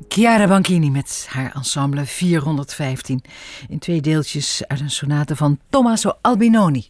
Chiara Banchini met haar ensemble 415 in 2 deeltjes uit een sonate van Tommaso Albinoni.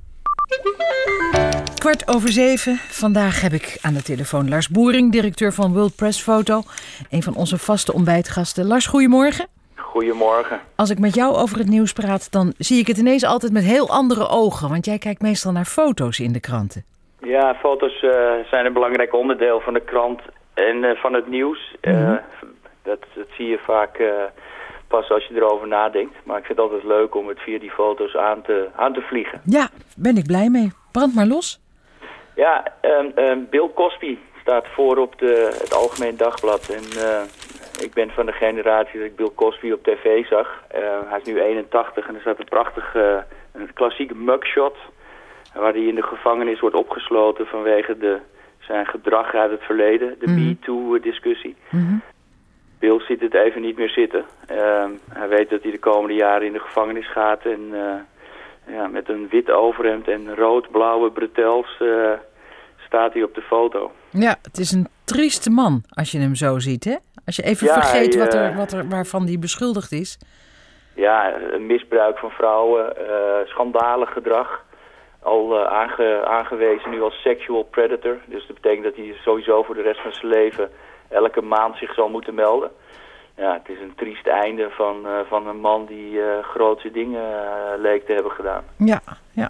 6:15. Vandaag heb ik aan de telefoon Lars Boering, directeur van World Press Photo. Een van onze vaste ontbijtgasten. Lars, goedemorgen. Goedemorgen. Als ik met jou over het nieuws praat, dan zie ik het ineens altijd met heel andere ogen. Want jij kijkt meestal naar foto's in de kranten. Ja, foto's zijn een belangrijk onderdeel van de krant en van het nieuws. Dat zie je vaak pas als je erover nadenkt. Maar ik vind het altijd leuk om het via die foto's aan te vliegen. Ja, ben ik blij mee. Brand maar los. Ja, Bill Cosby staat voor op het Algemeen Dagblad. En ik ben van de generatie dat ik Bill Cosby op tv zag. Hij is nu 81 en er staat een prachtig, een klassieke mugshot, waar hij in de gevangenis wordt opgesloten vanwege zijn gedrag uit het verleden. De MeToo-discussie. Bill ziet het even niet meer zitten. Hij weet dat hij de komende jaren in de gevangenis gaat. En met een wit overhemd en rood-blauwe bretels staat hij op de foto. Ja, het is een trieste man als je hem zo ziet, hè? Als je even vergeet waarvan hij beschuldigd is. Ja, een misbruik van vrouwen, schandalig gedrag. Al aangewezen nu als sexual predator. Dus dat betekent dat hij sowieso voor de rest van zijn leven elke maand zich zal moeten melden. Ja, het is een triest einde van een man die grootse dingen leek te hebben gedaan. Ja.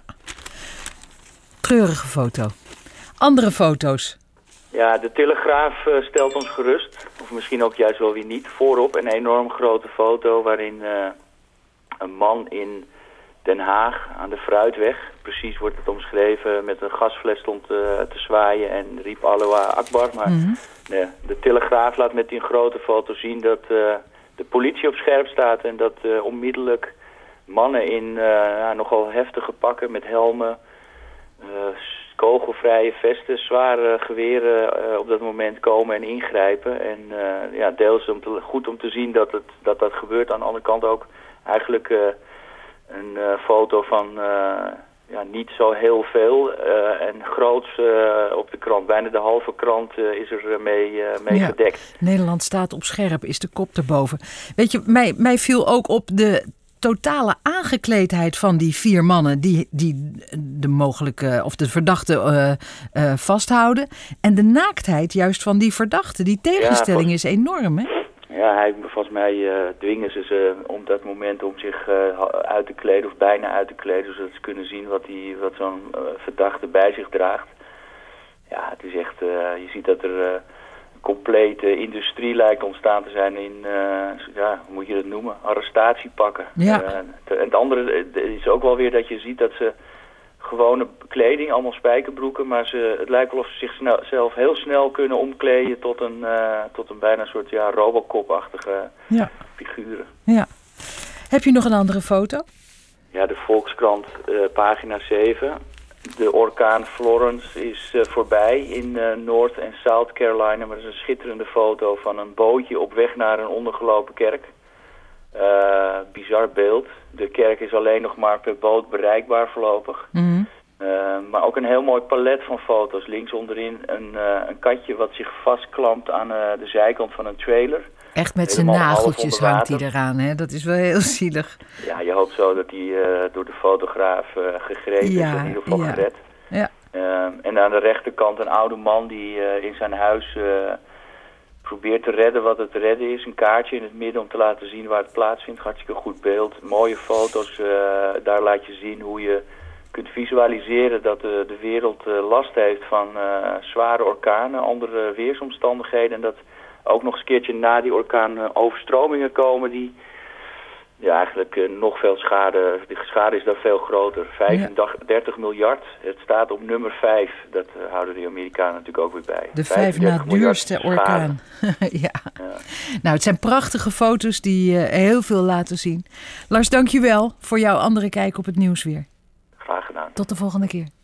Treurige foto. Andere foto's. Ja, de Telegraaf stelt ons gerust. Of misschien ook juist wel weer niet. Voorop een enorm grote foto waarin een man in Den Haag aan de Fruitweg, precies wordt het omschreven, met een gasfles stond te zwaaien en riep Allahu Akbar. Maar de Telegraaf laat met die grote foto zien dat de politie op scherp staat en dat onmiddellijk mannen in nogal heftige pakken met helmen, kogelvrije vesten, zware geweren op dat moment komen en ingrijpen. En deels goed om te zien dat gebeurt. Aan de andere kant ook eigenlijk een foto van niet zo heel veel en groots op de krant. Bijna de halve krant is er mee gedekt. Nederland staat op scherp, is de kop erboven. Weet je, mij viel ook op de totale aangekleedheid van die 4 mannen die de mogelijke of de verdachte vasthouden. En de naaktheid juist van die verdachte. Die tegenstelling is enorm, hè? Ja, volgens mij dwingen ze om dat moment om zich uit te kleden of bijna uit te kleden, zodat ze kunnen zien wat zo'n verdachte bij zich draagt. Ja, het is echt, je ziet dat er een complete industrie lijkt ontstaan te zijn in, hoe moet je dat noemen, arrestatiepakken. Ja. En het andere is ook wel weer dat je ziet dat ze gewone kleding, allemaal spijkerbroeken, maar het lijkt wel of ze zichzelf heel snel kunnen omkleden tot een bijna soort Robocop-achtige figuren. Ja. Heb je nog een andere foto? Ja, de Volkskrant, pagina 7. De orkaan Florence is voorbij in North en South Carolina, maar dat is een schitterende foto van een bootje op weg naar een ondergelopen kerk. Bizar beeld. De kerk is alleen nog maar per boot bereikbaar voorlopig. Maar ook een heel mooi palet van foto's. Links onderin een katje wat zich vastklampt aan de zijkant van een trailer. Echt met zijn nageltjes hangt hij eraan, hè? Dat is wel heel zielig. Ja, je hoopt zo dat hij door de fotograaf gegrepen is, in ieder geval gered. Ja. En aan de rechterkant een oude man die in zijn huis probeert te redden wat het te redden is. Een kaartje in het midden om te laten zien waar het plaatsvindt. Hartstikke goed beeld. Mooie foto's. Daar laat je zien hoe je kunt visualiseren dat de wereld last heeft van zware orkanen, andere weersomstandigheden. En dat ook nog eens een keertje na die orkaan overstromingen komen die eigenlijk nog veel schade. De schade is daar veel groter. 35 miljard. Het staat op nummer 5. Dat houden de Amerikanen natuurlijk ook weer bij. De 5 na duurste orkaan. Ja. Nou, het zijn prachtige foto's die heel veel laten zien. Lars, dank je wel voor jouw andere kijk op het nieuws weer. Graag gedaan. Tot de volgende keer.